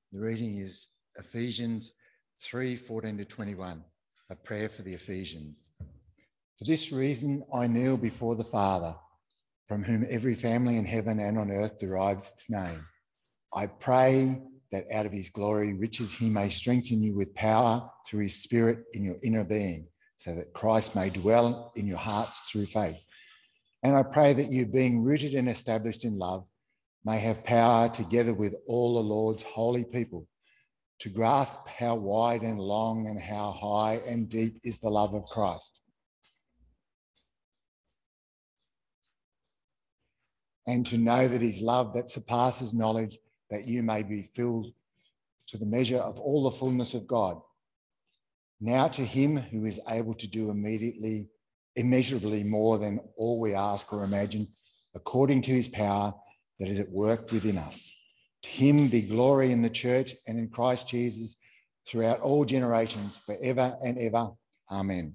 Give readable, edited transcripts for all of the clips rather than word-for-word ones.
The reading is Ephesians 3:14-21, a prayer for the Ephesians. For this reason, I kneel before the Father, from whom every family in heaven and on earth derives its name. I pray that out of his glory riches he may strengthen you with power through his Spirit in your inner being, so that Christ may dwell in your hearts through faith. And I pray that you, being rooted and established in love, may have power together with all the Lord's holy people to grasp how wide and long and how high and deep is the love of Christ, and to know that his love that surpasses knowledge, that you may be filled to the measure of all the fullness of God. Now to him who is able to do immeasurably more than all we ask or imagine, according to his power that is at work within us. To him be glory in the church and in Christ Jesus throughout all generations, forever and ever. Amen.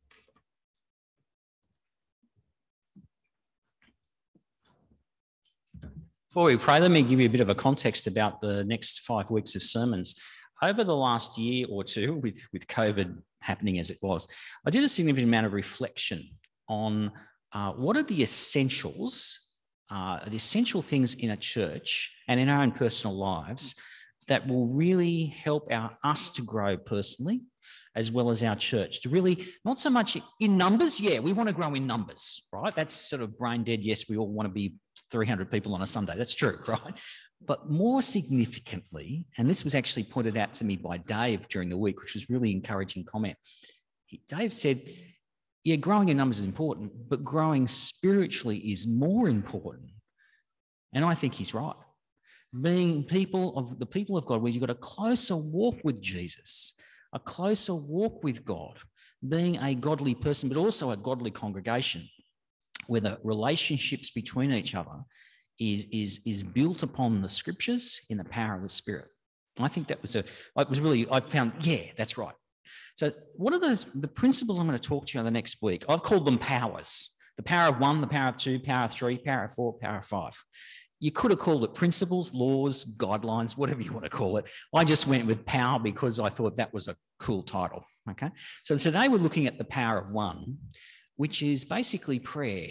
Before we pray, let me give you a bit of a context about the next 5 weeks of sermons. Over the last year or two, with COVID happening as it was, I did a significant amount of reflection on what are the essential things in a church and in our own personal lives that will really help us to grow personally, as well as our church, to really, not so much in numbers. Yeah, we want to grow in numbers, right? That's sort of brain dead. Yes, we all want to be 300 people on a Sunday. That's true, right? But more significantly, and this was actually pointed out to me by Dave during the week, which was really encouraging comment. Dave said, yeah, growing in numbers is important, but growing spiritually is more important. And I think he's right. Being the people of God, where you've got a closer walk with Jesus, a closer walk with God, being a godly person, but also a godly congregation, where the relationships between each other is built upon the scriptures in the power of the Spirit. And I think that was I found, yeah, that's right. So what are the principles I'm going to talk to you on the next week? I've called them powers. The power of 1, the power of 2, power of 3, power of 4, power of 5. You could have called it principles, laws, guidelines, whatever you want to call it. I just went with power because I thought that was a cool title, okay? So today we're looking at the power of 1, which is basically prayer.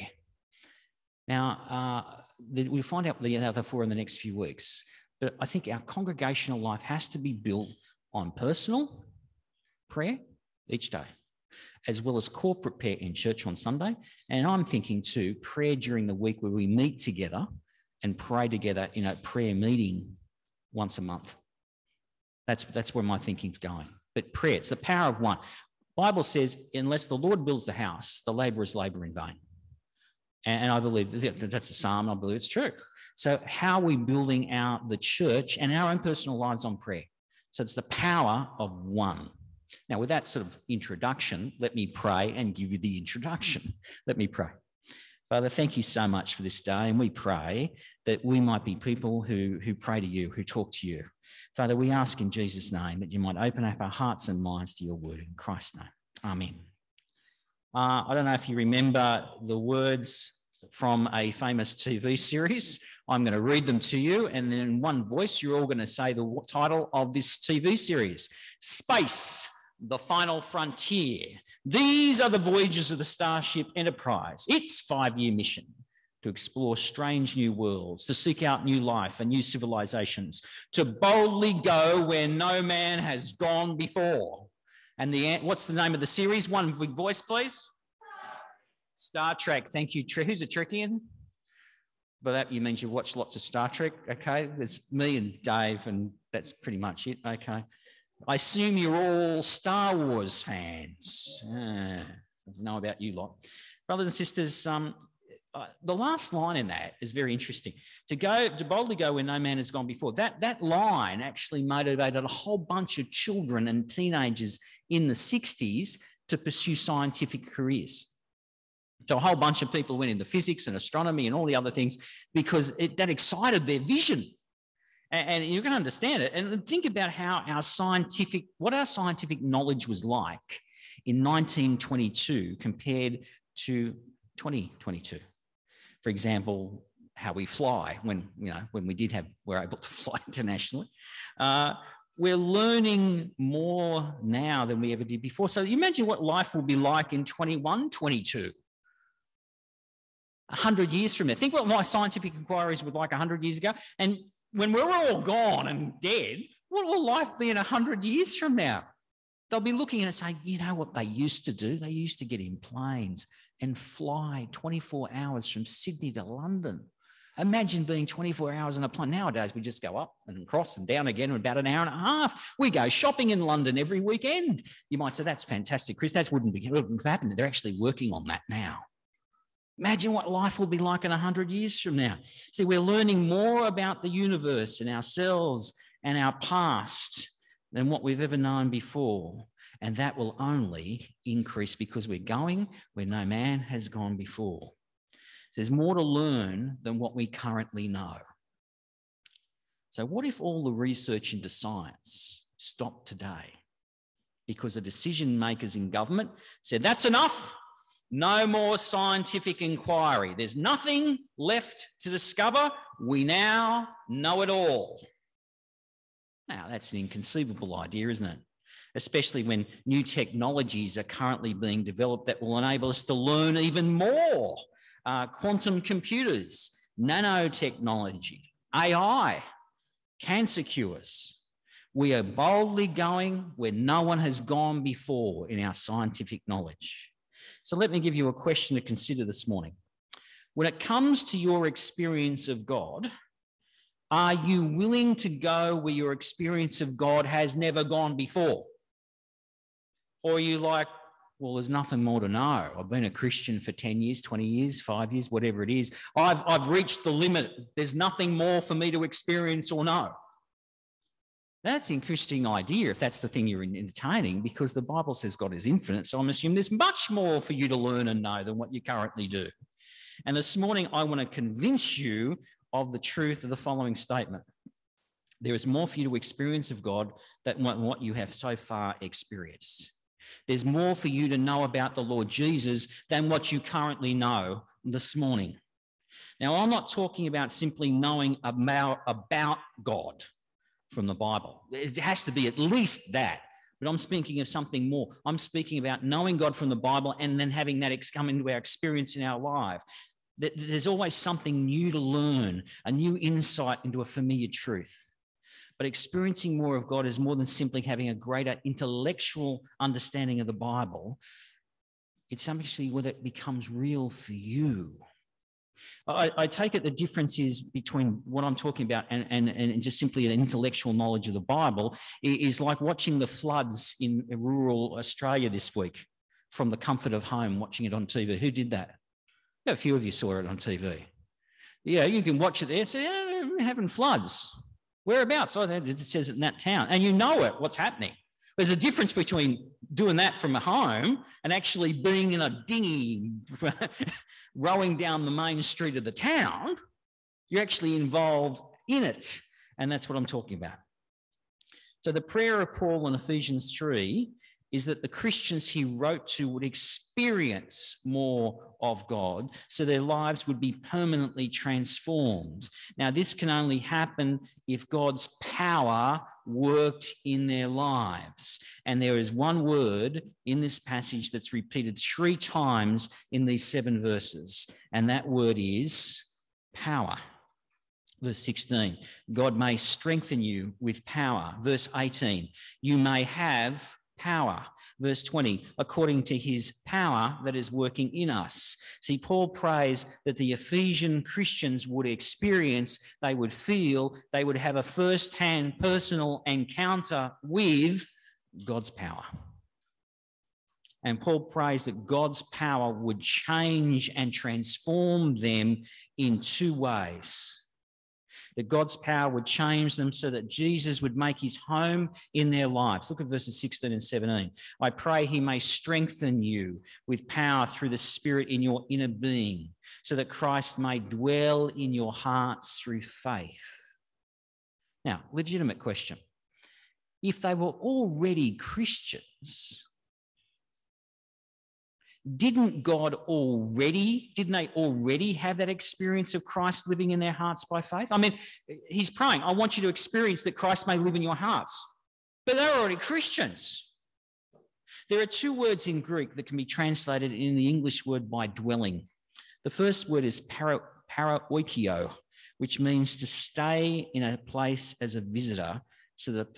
Now, we'll find out the other 4 in the next few weeks, but I think our congregational life has to be built on personal prayer each day, as well as corporate prayer in church on Sunday. And I'm thinking too, prayer during the week where we meet together and pray together in a prayer meeting once a month. That's where my thinking's going. But prayer, it's the power of 1. Bible says, unless the Lord builds the house, the labourers labour in vain. And I believe that's a psalm. I believe it's true. So how are we building out the church and our own personal lives on prayer? So it's the power of 1. Now, with that sort of introduction, let me pray and give you the introduction. Let me pray. Father, thank you so much for this day, and we pray that we might be people who pray to you, who talk to you. Father, we ask in Jesus' name that you might open up our hearts and minds to your word in Christ's name. Amen. I don't know if you remember the words from a famous TV series. I'm going to read them to you, and in one voice, you're all going to say the title of this TV series: Space, the Final Frontier. These are the voyages of the Starship Enterprise. Its 5-year mission: to explore strange new worlds, to seek out new life and new civilizations, to boldly go where no man has gone before. And what's the name of the series? One big voice, please. Star Trek. Thank you. Who's a Trekkian? By that, you means you've watched lots of Star Trek. Okay, there's me and Dave, and that's pretty much it. Okay. I assume you're all Star Wars fans. I don't know about you lot. Brothers and sisters, the last line in that is very interesting. To boldly go where no man has gone before. That line actually motivated a whole bunch of children and teenagers in the 60s to pursue scientific careers. So a whole bunch of people went into physics and astronomy and all the other things because that excited their vision. And you can understand it. And think about how what our scientific knowledge was like in 1922 compared to 2022. For example, how we fly when we're able to fly internationally. We're learning more now than we ever did before. So you imagine what life will be like in 21, 22. 100 years from now. Think what my scientific inquiries were like 100 years ago. And when we're all gone and dead, what will life be in 100 years from now? They'll be looking at it and saying, you know what they used to do? They used to get in planes and fly 24 hours from Sydney to London. Imagine being 24 hours in a plane. Nowadays, we just go up and cross and down again in about an hour and a half. We go shopping in London every weekend. You might say, that's fantastic, Chris. That wouldn't happen. They're actually working on that now. Imagine what life will be like in 100 years from now. See, we're learning more about the universe and ourselves and our past than what we've ever known before. And that will only increase because we're going where no man has gone before. There's more to learn than what we currently know. So what if all the research into science stopped today because the decision makers in government said, that's enough, no more scientific inquiry. There's nothing left to discover. We now know it all. Now, that's an inconceivable idea, isn't it? Especially when new technologies are currently being developed that will enable us to learn even more. Quantum computers, nanotechnology, AI, cancer cures. We are boldly going where no one has gone before in our scientific knowledge. So let me give you a question to consider this morning. When it comes to your experience of God, are you willing to go where your experience of God has never gone before? Or are you like, well, there's nothing more to know. I've been a Christian for 10 years, 20 years, 5 years, whatever it is. I've reached the limit. There's nothing more for me to experience or know. That's an interesting idea if that's the thing you're entertaining, because the Bible says God is infinite. So I'm assuming there's much more for you to learn and know than what you currently do. And this morning, I want to convince you of the truth of the following statement. There is more for you to experience of God than what you have so far experienced. There's more for you to know about the Lord Jesus than what you currently know this morning. Now, I'm not talking about simply knowing about God from the Bible. It has to be at least that. But I'm speaking of something more. I'm speaking about knowing God from the Bible and then having that come into our experience in our life. There's always something new to learn, a new insight into a familiar truth. But experiencing more of God is more than simply having a greater intellectual understanding of the Bible. It's actually whether it becomes real for you. I take it the difference is between what I'm talking about and just simply an intellectual knowledge of the Bible is like watching the floods in rural Australia this week from the comfort of home, watching it on TV. Who did that? A few of you saw it on TV. Yeah, you can watch it there. Say, yeah, they're having floods. Whereabouts? Oh, it says it in that town. And you know it, what's happening. There's a difference between doing that from a home and actually being in a dinghy rowing down the main street of the town. You're actually involved in it. And that's what I'm talking about. So the prayer of Paul in Ephesians 3 is that the Christians he wrote to would experience more of God so their lives would be permanently transformed. Now, this can only happen if God's power worked in their lives. And there is one word in this passage that's repeated 3 times in these 7 verses, and that word is power. Verse 16, God may strengthen you with power. Verse 18, you may have power. Verse 20, according to his power that is working in us. See, Paul prays that the Ephesian Christians would experience, they would feel, they would have a first-hand personal encounter with God's power. And Paul prays that God's power would change and transform them in 2 ways. That God's power would change them so that Jesus would make his home in their lives. Look at verses 16 and 17. I pray he may strengthen you with power through the Spirit in your inner being, so that Christ may dwell in your hearts through faith. Now, legitimate question. If they were already Christians, didn't they already have that experience of Christ living in their hearts by faith? I mean, he's praying, I want you to experience that Christ may live in your hearts. But they're already Christians. There are two words in Greek that can be translated in the English word by dwelling. The first word is paraoikio, which means to stay in a place as a visitor, so that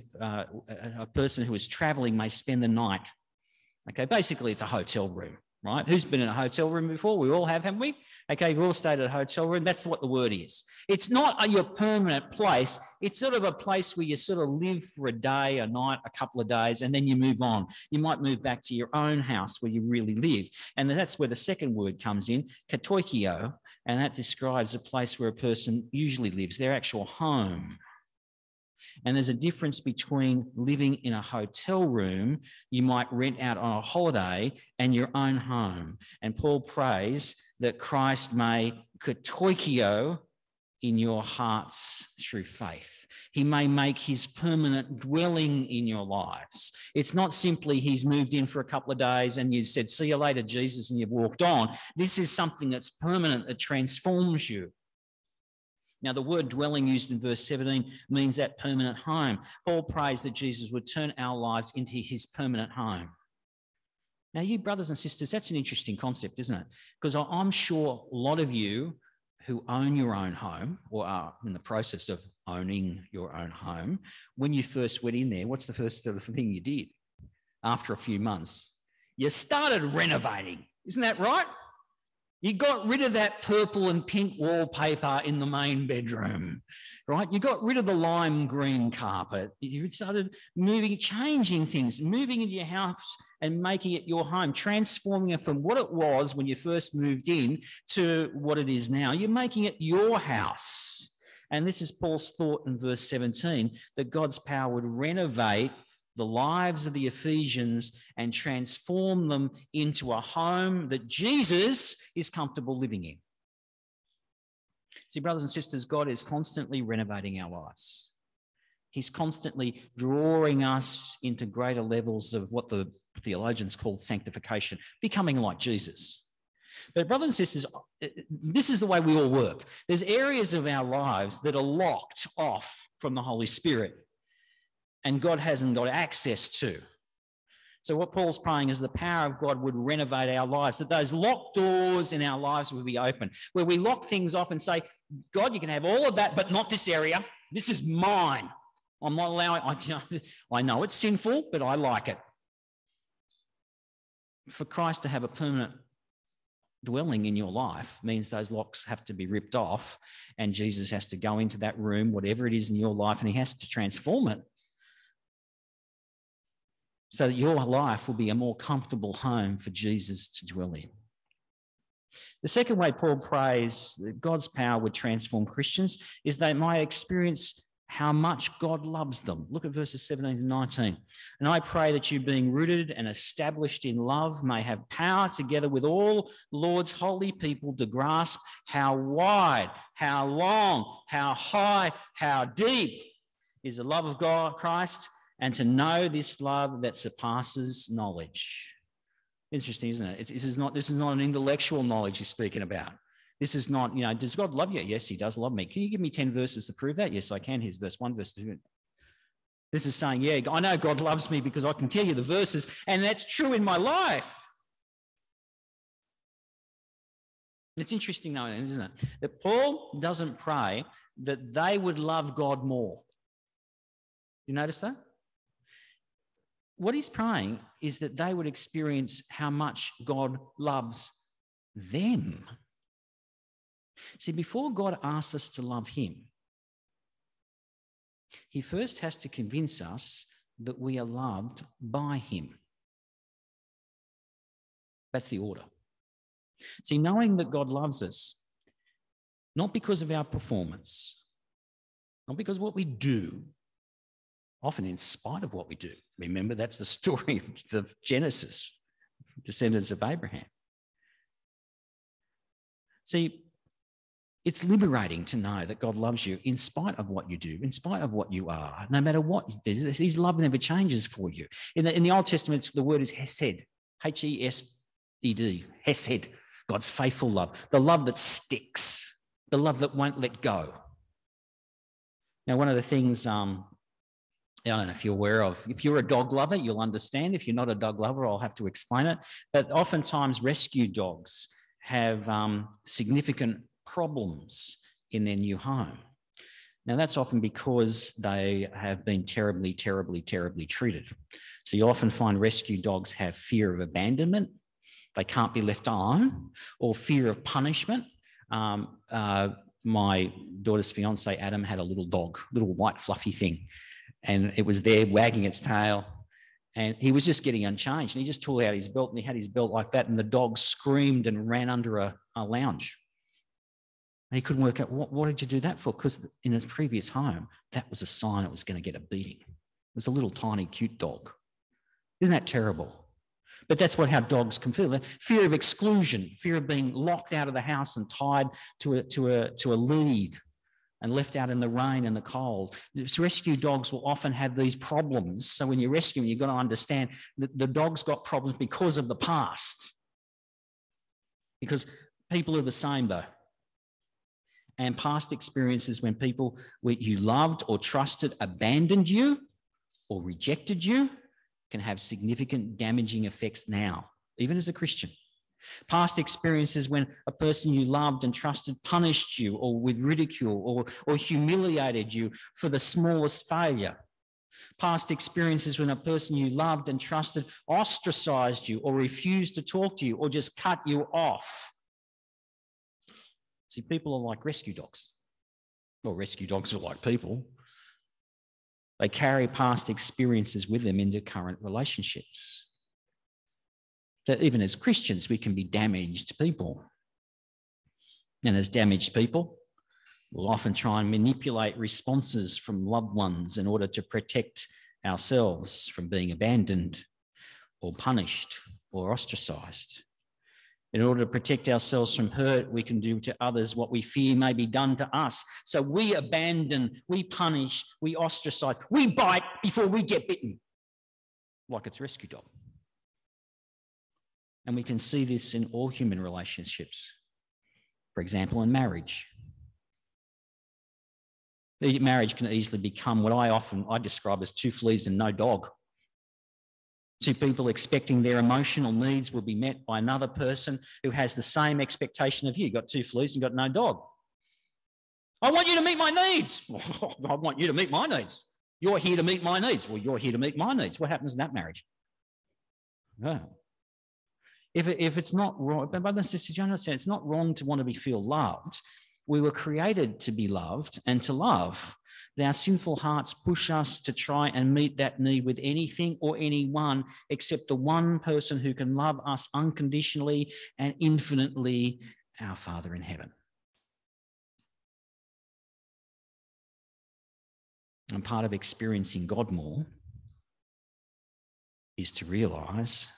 a person who is traveling may spend the night. Okay, basically it's a hotel room, right? Who's been in a hotel room before? We all have, haven't we? Okay, we've all stayed at a hotel room. That's what the word is. It's not your permanent place. It's sort of a place where you sort of live for a day, a night, a couple of days, and then you move on. You might move back to your own house where you really live. And that's where the second word comes in, katoikio, and that describes a place where a person usually lives, their actual home. And there's a difference between living in a hotel room you might rent out on a holiday and your own home. And Paul prays that Christ may katoikio in your hearts through faith. He may make his permanent dwelling in your lives. It's not simply he's moved in for a couple of days and you've said, see you later, Jesus, and you've walked on. This is something that's permanent, that transforms you. Now, the word dwelling used in verse 17 means that permanent home. Paul prays that Jesus would turn our lives into his permanent home. Now, you brothers and sisters, that's an interesting concept, isn't it? Because I'm sure a lot of you who own your own home or are in the process of owning your own home, when you first went in there, what's the first thing you did after a few months? You started renovating. Isn't that right? You got rid of that purple and pink wallpaper in the main bedroom, right? You got rid of the lime green carpet. You started changing things, moving into your house and making it your home, transforming it from what it was when you first moved in to what it is now. You're making it your house. And this is Paul's thought in verse 17, that God's power would renovate the lives of the Ephesians and transform them into a home that Jesus is comfortable living in. See, brothers and sisters, God is constantly renovating our lives. He's constantly drawing us into greater levels of what the theologians call sanctification, becoming like Jesus. But brothers and sisters, this is the way we all work. There's areas of our lives that are locked off from the Holy Spirit, and God hasn't got access to. So what Paul's praying is the power of God would renovate our lives, that those locked doors in our lives would be open, where we lock things off and say, God, you can have all of that, but not this area. This is mine. I'm not allowing, I know it's sinful, but I like it. For Christ to have a permanent dwelling in your life means those locks have to be ripped off, and Jesus has to go into that room, whatever it is in your life, and he has to transform it, so that your life will be a more comfortable home for Jesus to dwell in. The second way Paul prays that God's power would transform Christians is they might experience how much God loves them. Look at verses 17 to 19. And I pray that you, being rooted and established in love, may have power together with all Lord's holy people to grasp how wide, how long, how high, how deep is the love of God, Christ, and to know this love that surpasses knowledge. Interesting, isn't it? This is not an intellectual knowledge he's speaking about. This is not, does God love you? Yes, he does love me. Can you give me 10 verses to prove that? Yes, I can. Here's verse 1, verse 2. This is saying, yeah, I know God loves me because I can tell you the verses, and that's true in my life. It's interesting, though, isn't it, that Paul doesn't pray that they would love God more. You notice that? What he's praying is that they would experience how much God loves them. See, before God asks us to love him, he first has to convince us that we are loved by him. That's the order. See, knowing that God loves us, not because of our performance, not because of what we do, often in spite of what we do. Remember, that's the story of Genesis, descendants of Abraham. See, it's liberating to know that God loves you in spite of what you do, in spite of what you are, no matter what. His love never changes for you. In the Old Testament, the word is hesed, H-E-S-E-D. hesed, God's faithful love, the love that sticks, the love that won't let go. Now, one of the things I don't know if you're aware of, if you're a dog lover, you'll understand. If you're not a dog lover, I'll have to explain it. But oftentimes rescue dogs have significant problems in their new home. Now, that's often because they have been terribly, terribly, terribly treated. So you often find rescue dogs have fear of abandonment. They can't be left alone, or fear of punishment. My daughter's fiance, Adam, had a little dog, little white fluffy thing, and it was there wagging its tail, and he was just getting unchanged, and he just tore out his belt, and he had his belt like that, and the dog screamed and ran under a lounge. And he couldn't work out, what did you do that for? Because in his previous home, that was a sign it was going to get a beating. It was a little tiny, cute dog. Isn't that terrible? But that's how dogs can feel. Fear of exclusion, fear of being locked out of the house and tied to a lead and left out in the rain and the cold. Rescue dogs will often have these problems. So when you're rescuing, you've got to understand that the dog's got problems because of the past. Because people are the same, though. And past experiences when people you loved or trusted abandoned you or rejected you can have significant damaging effects now, even as a Christian. Past experiences when a person you loved and trusted punished you or with ridicule or humiliated you for the smallest failure. Past experiences when a person you loved and trusted ostracized you or refused to talk to you or just cut you off. See, people are like rescue dogs. Well, rescue dogs are like people. They carry past experiences with them into current relationships. That even as Christians, we can be damaged people. And as damaged people, we'll often try and manipulate responses from loved ones in order to protect ourselves from being abandoned or punished or ostracized. In order to protect ourselves from hurt, we can do to others what we fear may be done to us. So we abandon, we punish, we ostracize, we bite before we get bitten, like it's a rescue dog. And we can see this in all human relationships. For example, in marriage. Marriage can easily become what I describe as two fleas and no dog. Two people expecting their emotional needs will be met by another person who has the same expectation of you. You've got two fleas and you've got no dog. I want you to meet my needs. I want you to meet my needs. You're here to meet my needs. Well, you're here to meet my needs. What happens in that marriage? No. If it's not wrong, but brothers and sisters, you understand, it's not wrong to want to feel loved. We were created to be loved and to love. Our sinful hearts push us to try and meet that need with anything or anyone except the one person who can love us unconditionally and infinitely, our Father in heaven. And part of experiencing God more is to realise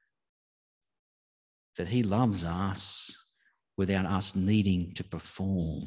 that he loves us without us needing to perform.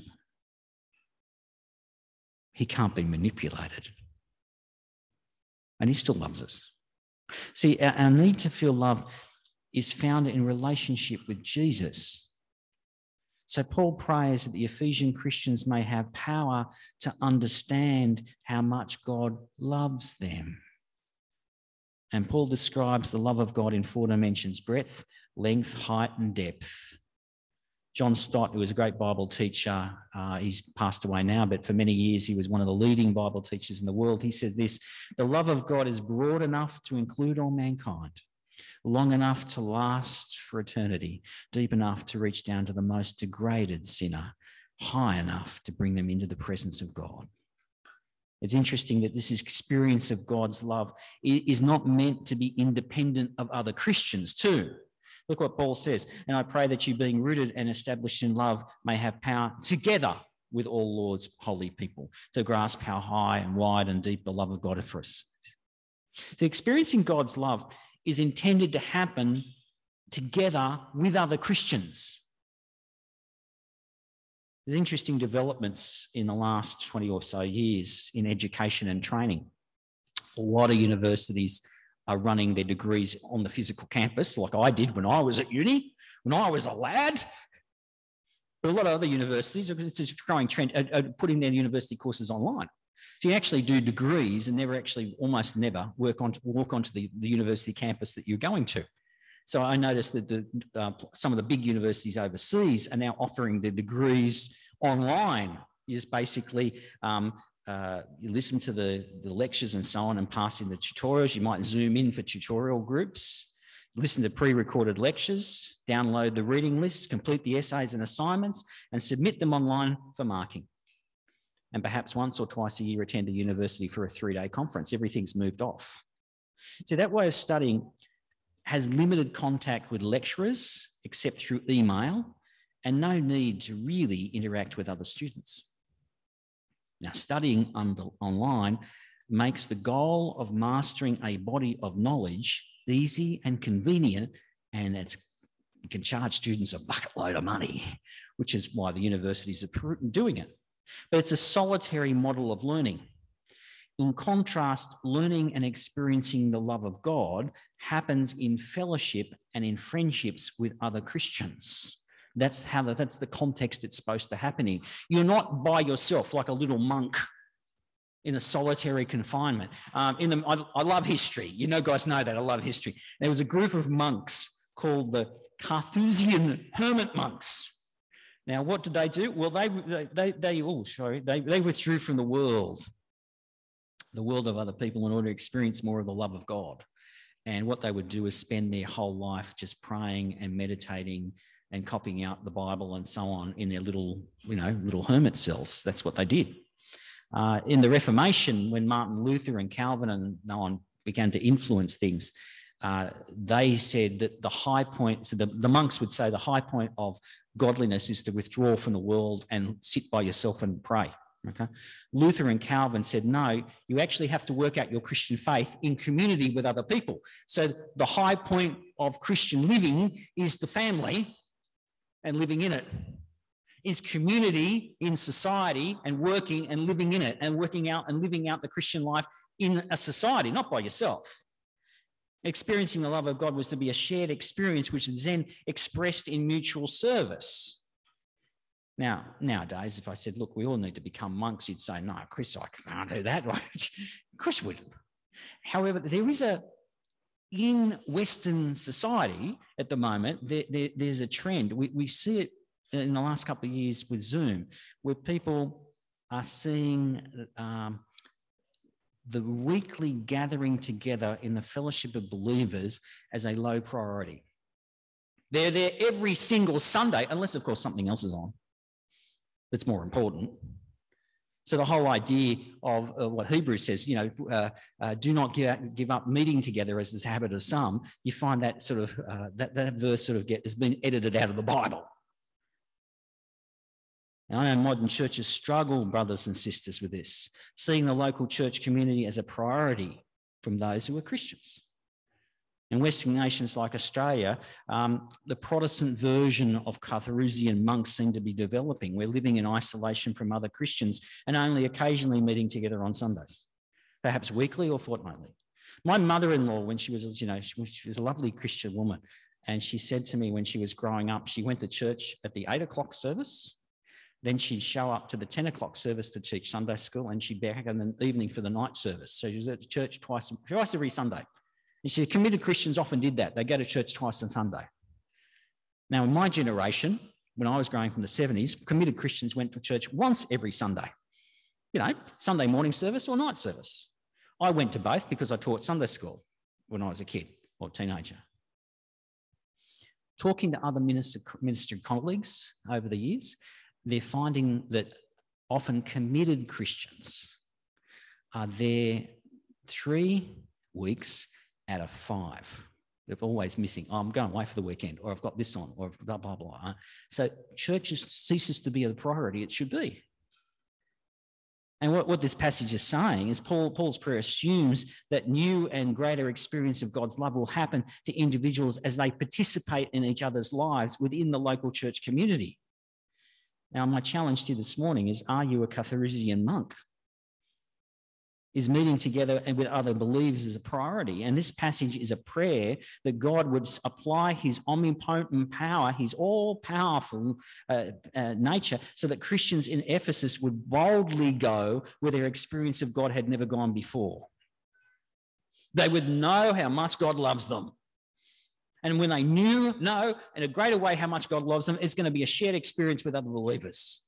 He can't be manipulated. And he still loves us. See, our need to feel love is found in relationship with Jesus. So Paul prays that the Ephesian Christians may have power to understand how much God loves them. And Paul describes the love of God in 4 dimensions: breadth, length, height, and depth. John Stott, who was a great Bible teacher, he's passed away now, but for many years he was one of the leading Bible teachers in the world. He says this: the love of God is broad enough to include all mankind, long enough to last for eternity, deep enough to reach down to the most degraded sinner, high enough to bring them into the presence of God. It's interesting that this experience of God's love is not meant to be independent of other Christians too. Look what Paul says: and I pray that you, being rooted and established in love, may have power together with all Lord's holy people to grasp how high and wide and deep the love of God is for us. So experiencing God's love is intended to happen together with other Christians. There's interesting developments in the last 20 or so years in education and training. A lot of universities are running their degrees on the physical campus, like I did when I was at uni, when I was a lad. But a lot of other universities, it's a growing trend, are putting their university courses online. So you actually do degrees and almost never walk onto the university campus that you're going to. So I noticed that some of the big universities overseas are now offering their degrees online. You just basically you listen to the lectures and so on and pass in the tutorials. You might Zoom in for tutorial groups, listen to pre-recorded lectures, download the reading lists, complete the essays and assignments, and submit them online for marking. And perhaps once or twice a year attend a university for a 3-day conference. Everything's moved off. So that way of studying has limited contact with lecturers except through email and no need to really interact with other students. Now, studying online makes the goal of mastering a body of knowledge easy and convenient, and you can charge students a bucket load of money, which is why the universities are doing it. But it's a solitary model of learning. In contrast, learning and experiencing the love of God happens in fellowship and in friendships with other Christians. That's the context it's supposed to happen in. You're not by yourself like a little monk in a solitary confinement. I love history. You know, guys know that. I love history. There was a group of monks called the Carthusian hermit monks. Now, what did they do? Well, they withdrew from the world of other people, in order to experience more of the love of God. And what they would do is spend their whole life just praying and meditating and copying out the Bible and so on in their little hermit cells. That's what they did. In the Reformation, when Martin Luther and Calvin and no one began to influence things, they said that the high point, so the monks would say the high point of godliness is to withdraw from the world and sit by yourself and pray. Okay. Luther and Calvin said, no, you actually have to work out your Christian faith in community with other people. So the high point of Christian living is the family and living in it, is community in society and working and living in it and working out and living out the Christian life in a society, not by yourself. Experiencing the love of God was to be a shared experience, which is then expressed in mutual service. Now, nowadays, if I said, look, we all need to become monks, you'd say, no, Chris, I can't do that. Of course you wouldn't. However, there is in Western society at the moment, there's a trend. We see it in the last couple of years with Zoom, where people are seeing the weekly gathering together in the fellowship of believers as a low priority. They're there every single Sunday, unless, of course, something else is on that's more important. So the whole idea of what Hebrews says, do not give up meeting together as is the habit of some, you find that sort of, that verse sort of has been edited out of the Bible. Now, I know modern churches struggle, brothers and sisters, with this, seeing the local church community as a priority from those who are Christians. In Western nations like Australia, the Protestant version of Carthusian monks seem to be developing. We're living in isolation from other Christians and only occasionally meeting together on Sundays, perhaps weekly or fortnightly. My mother-in-law, when she was a lovely Christian woman, and she said to me when she was growing up, she went to church at the 8 o'clock service, then she'd show up to the 10 o'clock service to teach Sunday school, and she'd be back in the evening for the night service. So she was at church twice every Sunday. And she said, committed Christians often did that. They go to church twice on Sunday. Now, in my generation, when I was growing from the 70s, committed Christians went to church once every Sunday. Sunday morning service or night service. I went to both because I taught Sunday school when I was a kid or teenager. Talking to other ministry colleagues over the years, they're finding that often committed Christians are there 3 weeks out of 5. They're always missing. Oh, I'm going away for the weekend, or I've got this on, or blah, blah, blah. So church ceases to be the priority it should be. And what this passage is saying is Paul's prayer assumes that new and greater experience of God's love will happen to individuals as they participate in each other's lives within the local church community. Now, my challenge to you this morning is, are you a Carthusian monk? is meeting together and with other believers is a priority. And this passage is a prayer that God would apply his omnipotent power, his all-powerful nature, so that Christians in Ephesus would boldly go where their experience of God had never gone before. They would know how much God loves them. And when they know in a greater way how much God loves them, it's going to be a shared experience with other believers.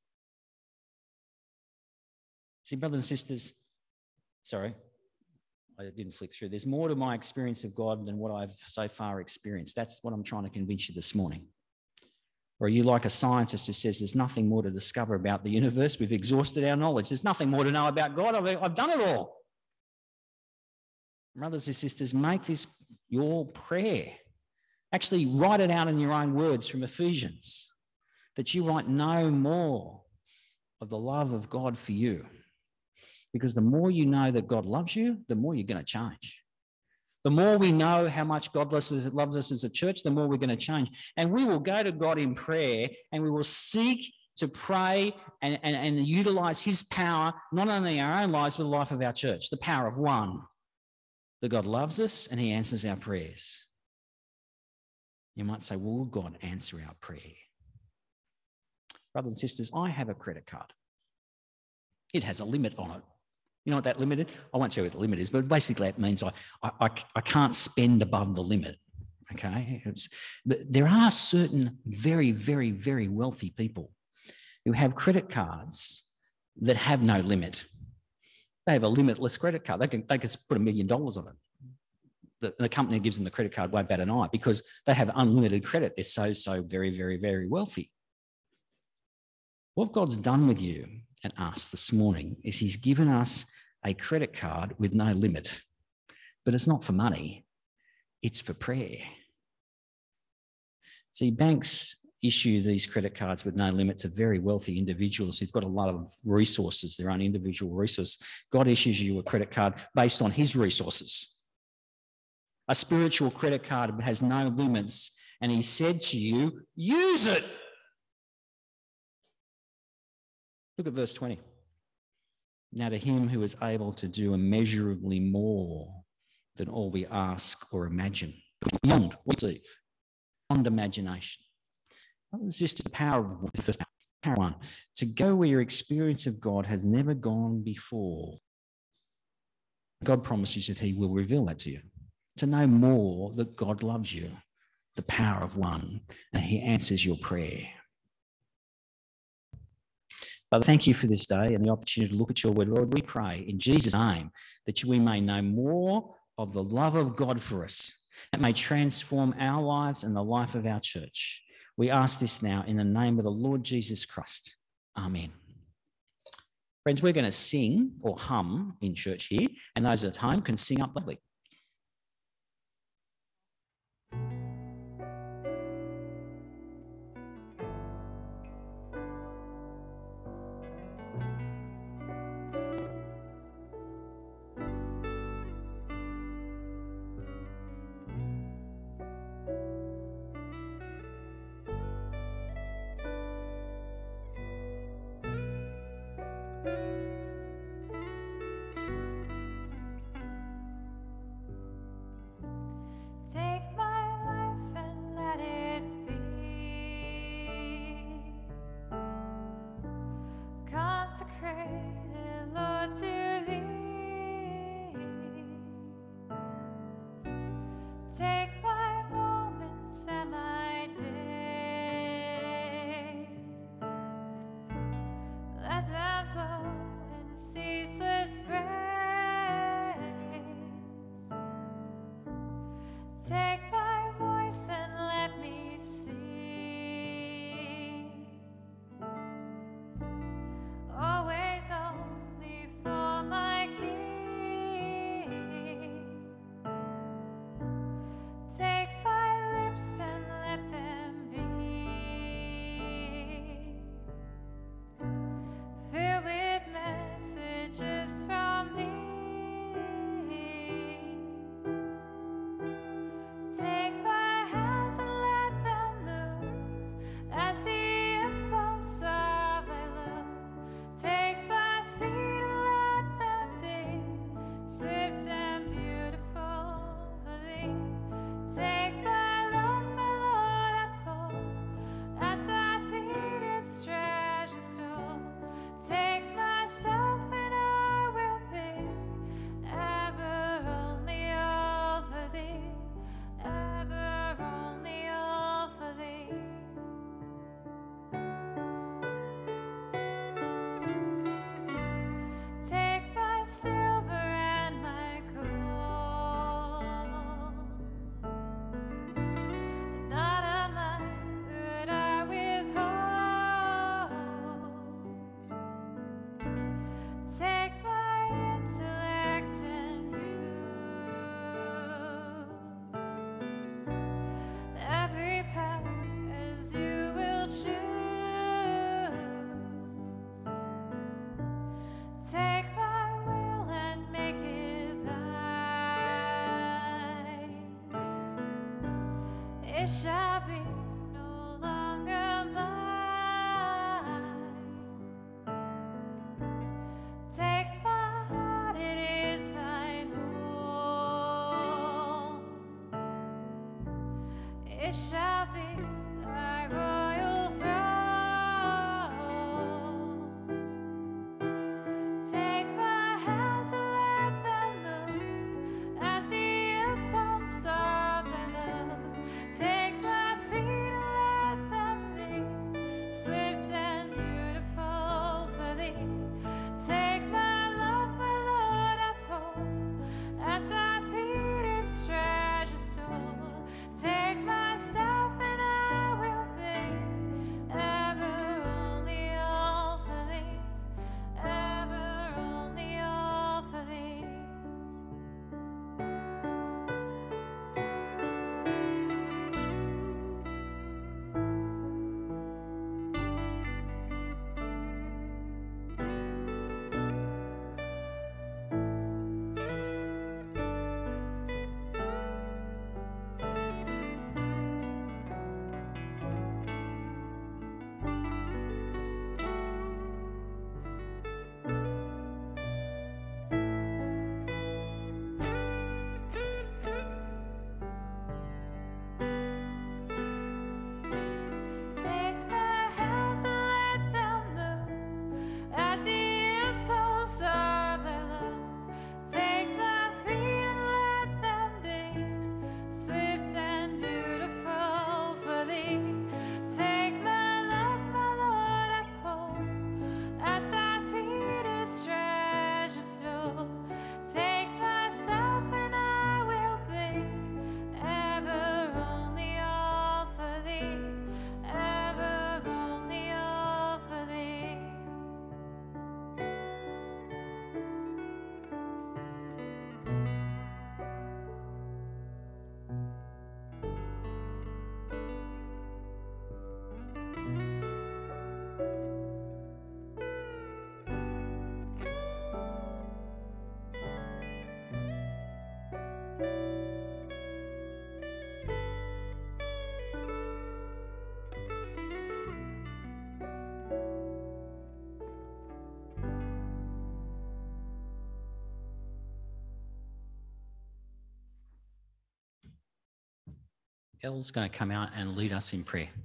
See, brothers and sisters, sorry, I didn't flick through. There's more to my experience of God than what I've so far experienced. That's what I'm trying to convince you this morning. Or are you like a scientist who says there's nothing more to discover about the universe? We've exhausted our knowledge. There's nothing more to know about God. I've done it all. Brothers and sisters, make this your prayer. Actually, write it out in your own words from Ephesians, that you might know more of the love of God for you. Because the more you know that God loves you, the more you're going to change. The more we know how much God loves us as a church, the more we're going to change. And we will go to God in prayer and we will seek to pray and utilize his power, not only in our own lives, but the life of our church, the power of one, that God loves us and he answers our prayers. You might say, well, will God answer our prayer? Brothers and sisters, I have a credit card. It has a limit on it. You know what that limit is? I won't show you what the limit is, but basically it means I can't spend above the limit, okay? But there are certain very, very, very wealthy people who have credit cards that have no limit. They have a limitless credit card. They can put $1 million on it. The company that gives them the credit card won't bat an eye because they have unlimited credit. They're so very, very, very wealthy. What God's done with you and us this morning is he's given us a credit card with no limit, but it's not for money, it's for prayer. See, banks issue these credit cards with no limit to very wealthy individuals who've got a lot of resources, their own individual resources. God issues you a credit card based on his resources. A spiritual credit card has no limits, and he said to you, use it. Look at verse 20. Now to him who is able to do immeasurably more than all we ask or imagine, beyond what we see, beyond imagination. It's just the power of the first power one, to go where your experience of God has never gone before. God promises that he will reveal that to you, to know more that God loves you, the power of one, and he answers your prayer. Father, thank you for this day and the opportunity to look at your word. Lord, we pray in Jesus' name that we may know more of the love of God for us. It may transform our lives and the life of our church. We ask this now in the name of the Lord Jesus Christ. Amen. Friends, we're going to sing or hum in church here, and those at home can sing up loudly. Take my life and let it be consecrated, Lord, to thee. Take my moments and my days, let them flow it shall be no longer mine. Take my heart, it is thine own. It shall be thy royal throne. Take my hands and let them move at the impulse of thy love. Take my feet and let them be swift and beautiful for thee. Take my love, my Lord, uphold at thy feet is treasure store. Take myself and I will be ever only all for thee, ever only all for thee. Take my hands and let them move at the impulse of thy love. Take my feet and let them be swift and beautiful for thee. Take my love, my Lord, uphold at thy feet is treasure store. Take myself and I will be ever only all for thee, ever only all for thee. Elle's going to come out and lead us in prayer.